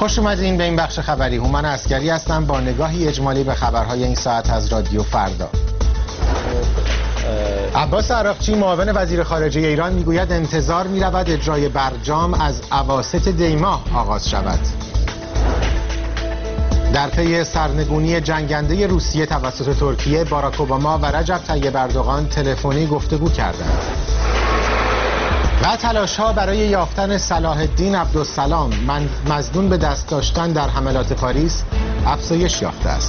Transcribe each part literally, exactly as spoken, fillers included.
خوش اومدین به این بخش خبری. هومن عسکری هستم با نگاهی اجمالی به خبرهای این ساعت از رادیو فردا. عباس عراقچی معاون وزیر خارجه ایران میگوید انتظار میرود اجرای برجام از اواسط دی ماه آغاز شود. در پی سرنگونی جنگنده روسیه توسط ترکیه، باراک اوباما و رجب طیب اردوغان تلفنی گفتگو کردند. و تلاش‌ها برای یافتن صلاح الدین عبدالسلام مظنون به دست داشتن در حملات پاریس افزایش یافته است.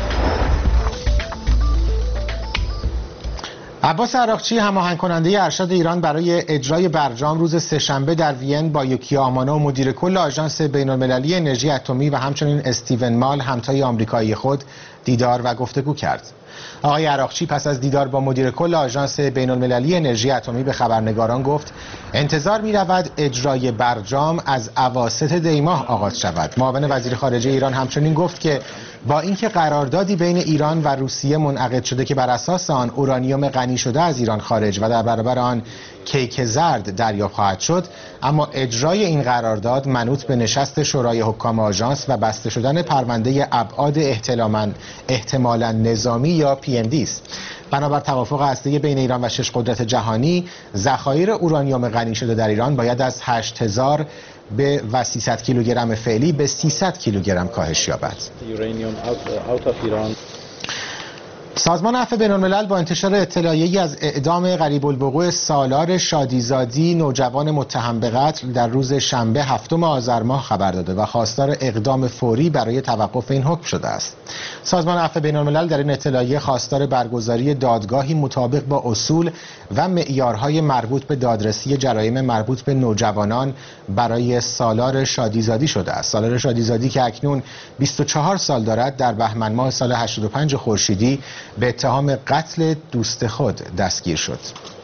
عباس عراقچی هماهنگ کننده ارشد ایران برای اجرای برجام روز سه‌شنبه در وین با یوکی آمانو مدیر کل آژانس بین‌المللی انرژی اتمی و همچنین استیون مال همتای آمریکایی خود دیدار و گفتگو کرد. آقای عراقچی پس از دیدار با مدیر کل آژانس بین‌المللی انرژی اتمی به خبرنگاران گفت انتظار می رود اجرای برجام از اواسط دی ماه آغاز شود. معاون وزیر خارجه ایران همچنین گفت که با اینکه قراردادی بین ایران و روسیه منعقد شده که بر اساس آن اورانیوم غنی شده از ایران خارج و در برابر آن کیک زرد دریافت خواهد شد، اما اجرای این قرارداد منوط به نشست شورای حکام آژانس و بسته شدن پرونده ابعاد احتمالاً نظامی یا پی ام دی است. بنابر توافق هسته‌ای بین ایران و شش قدرت جهانی، ذخایر اورانیوم غنی شده در ایران باید از هشت هزار به و سیصد کیلوگرم فعلی به سیصد کیلوگرم کاهش یابد. سازمان عفو بین‌الملل با انتشار اطلاعیه‌ای از اعدام قریب الوقوع سالار شادیزادی نوجوان متهم به قتل در روز شنبه هفتم آذر ماه خبر داده و خواستار اقدام فوری برای توقف این حکم شده است. سازمان عفو بین‌الملل در این اطلاعیه خواستار برگزاری دادگاهی مطابق با اصول و معیارهای مربوط به دادرسی جرایم مربوط به نوجوانان برای سالار شادیزادی شده است. سالار شادیزادی که اکنون بیست و چهار سال دارد در بهمن ماه سال هشتاد و پنج خورشیدی به اتهام قتل دوست خود دستگیر شد.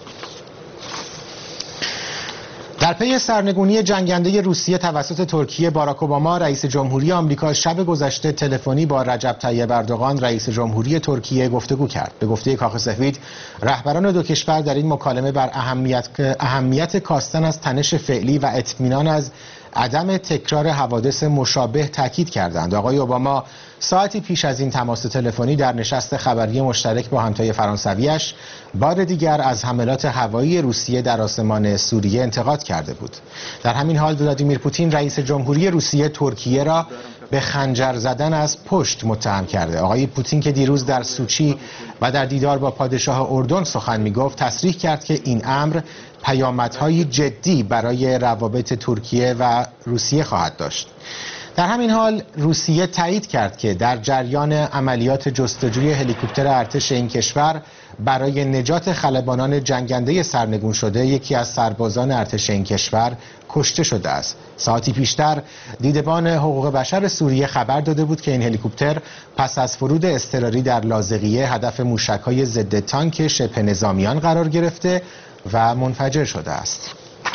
در پی سرنگونی جنگنده روسیه توسط ترکیه، باراک اوباما رئیس جمهوری آمریکا شب گذشته تلفنی با رجب طیب اردوغان رئیس جمهوری ترکیه گفتگو کرد. به گفته کاخ سفید، رهبران دو کشور در این مکالمه بر اهمیت اهمیت کاستن از تنش فعلی و اطمینان از عدم تکرار حوادث مشابه تاکید کردند. آقای اوباما ساعتی پیش از این تماس تلفنی در نشست خبری مشترک با همتای فرانسویش بار دیگر از حملات هوایی روسیه در آسمان سوریه انتقاد کرده بود. در همین حال ولادیمیر پوتین رئیس جمهوری روسیه ترکیه را به خنجر زدن از پشت متهم کرده. آقای پوتین که دیروز در سوچی و در دیدار با پادشاه اردن سخن می‌گفت، تصریح کرد که این امر پیامدهای جدی برای روابط ترکیه و روسیه خواهد داشت. در همین حال روسیه تایید کرد که در جریان عملیات جستجوی هلیکوپتر ارتش این کشور برای نجات خلبانان جنگنده سرنگون شده یکی از سربازان ارتش این کشور کشته شده است. ساعتی پیشتر دیدبان حقوق بشر سوریه خبر داده بود که این هلیکوپتر پس از فرود اضطراری در لاذقیه هدف موشک‌های ضد تانک شبه نظامیان قرار گرفته و منفجر شده است.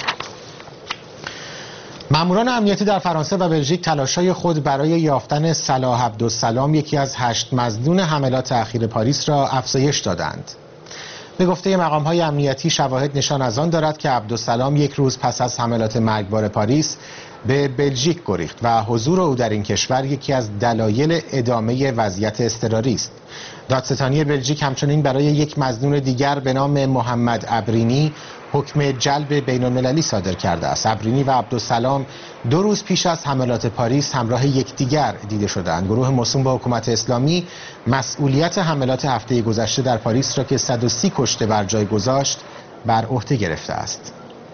ماموران امنیتی در فرانسه و بلژیک تلاش‌های خود برای یافتن صلاح عبدالسلام یکی از هشت مظنون حملات اخیر پاریس را افزایش دادند. به گفته مقام‌های امنیتی، شواهد نشان از آن دارد که عبدالسلام یک روز پس از حملات مرگبار پاریس به بلژیک گریخت و حضور او در این کشور یکی از دلایل ادامه وضعیت اضطراری است. دادستانی بلژیک همچنین برای یک مظنون دیگر به نام محمد عبرینی حکم جلب بین‌المللی صادر کرده است. عبرینی و عبدالسلام دو روز پیش از حملات پاریس همراه یکدیگر دیده شدند. گروه موسوم به حکومت اسلامی مسئولیت حملات هفته گذشته در پاریس را که صد و سی کشته بر جای گذاشت بر عهده گرفته است.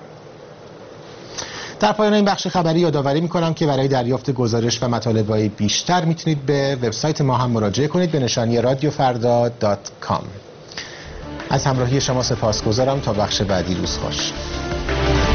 در پایان این بخش خبری یادآوری می‌کنم که برای دریافت گزارش و مطالب‌های بیشتر میتونید به وبسایت ما هم مراجعه کنید به نشانی رادیو فردا دات کام. از همراهی شما سپاسگزارم. تا بخش بعدی روز خوش.